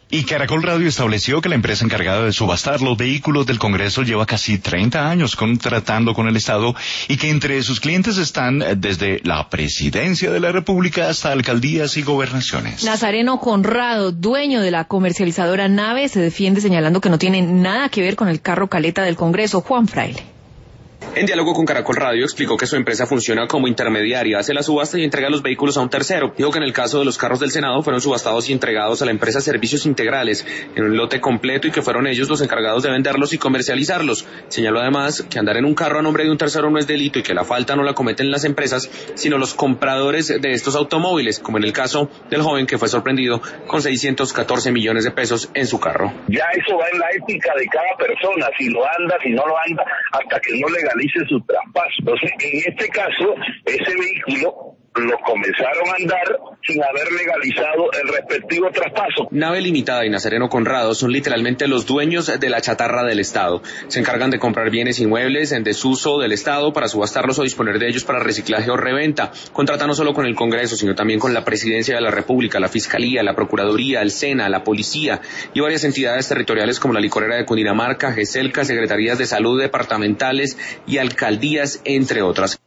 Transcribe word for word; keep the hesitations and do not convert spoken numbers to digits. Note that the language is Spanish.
Y Caracol Radio estableció que la empresa encargada de subastar los vehículos del Congreso lleva casi treinta años contratando con el Estado y que entre sus clientes están desde la Presidencia de la República hasta alcaldías y gobernaciones. Nazareno Conrado, dueño de la comercializadora Nave, se defiende señalando que no tiene nada que ver con el carro caleta del Congreso. Juan Fraile. En diálogo con Caracol Radio explicó que su empresa funciona como intermediaria, hace la subasta y entrega los vehículos a un tercero. Dijo que en el caso de los carros del Senado fueron subastados y entregados a la empresa Servicios Integrales en un lote completo y que fueron ellos los encargados de venderlos y comercializarlos. Señaló además que andar en un carro a nombre de un tercero no es delito y que la falta no la cometen las empresas, sino los compradores de estos automóviles, como en el caso del joven que fue sorprendido con seiscientos catorce millones de pesos en su carro. Ya eso va en la ética de cada persona, si lo anda, si no lo anda, hasta que no legalice su traspaso. Entonces, en este caso, ese vehículo lo comenzaron a andar sin haber legalizado el respectivo traspaso. Nave Limitada y Nazareno Conrado son literalmente los dueños de la chatarra del Estado. Se encargan de comprar bienes inmuebles en desuso del Estado para subastarlos o disponer de ellos para reciclaje o reventa. Contratan no solo con el Congreso, sino también con la Presidencia de la República, la Fiscalía, la Procuraduría, el SENA, la Policía y varias entidades territoriales como la Licorera de Cundinamarca, GESELCA, Secretarías de Salud departamentales y alcaldías, entre otras.